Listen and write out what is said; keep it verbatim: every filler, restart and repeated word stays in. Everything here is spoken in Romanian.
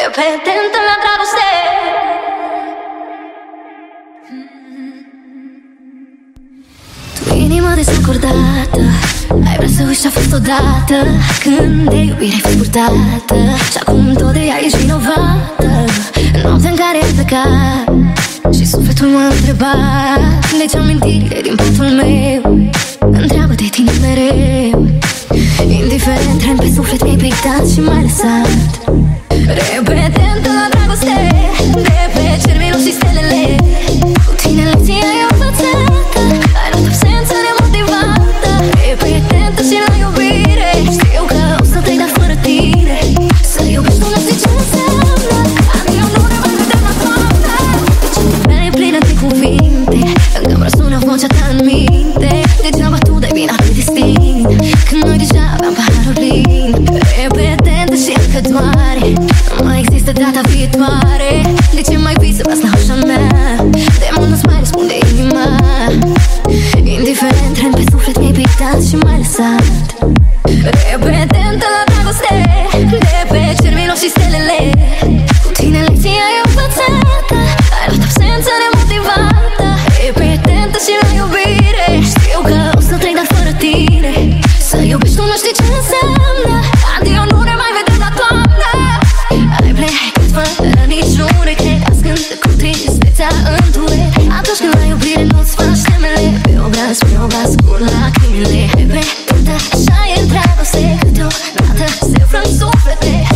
Repetentă la dragoste. Tu inimă desacordată, ai vrea să uiți ce-a fost odată, când de iubire ai fost purtată și acum tot de ea ești vinovată. Noaptea în care ai plecat și sufletul m-a întrebat de ce amintirile din patul meu întreabă de tine mereu. Indiferent, tren pe suflet mi-ai pictat și m-ai lăsat. Repetentă la dragoste, de pe cerminul și stelele. Cu tine lecția ai învățată, ai luat absență nemotivată. Repetentă și la iubire, știu că o să te-ai dat fără tine. Să iubești nu știi ce înseamnă, adică nu ne mai vedem la toamnă. Inima mea e plină de cuvinte, încă-mi răsună vocea ta în minte. Degeaba tu dai bine atât distinct, când noi deja aveam paharul plin. Repetentă și încă doare, nu mai există data viitoare. De ce mai vii să bați la ușa mea? De mult nu-ți mai răspunde inima. Indiferent, tren pe suflet mi-ai pictat și m-ai lăsat. Repetentă la dragoste, de pe cerminul și stelele. Cu tine lecția ai învățată, ai luat absență nemotivată. Repetentă și la iubire, știu că o să trec dar fără tine. Să iubești tu nu știi ce înseamnă, adio nu ne mai vedem la toamnă. Ai plecat fără niciun regret, ascunde cu tristețea în duet. Atunci când la iubire nu-ți faci temele, pe obraz, pe obraz cu lacrimile. Repetentă așa e dragoste, câteodată se frâng suflete.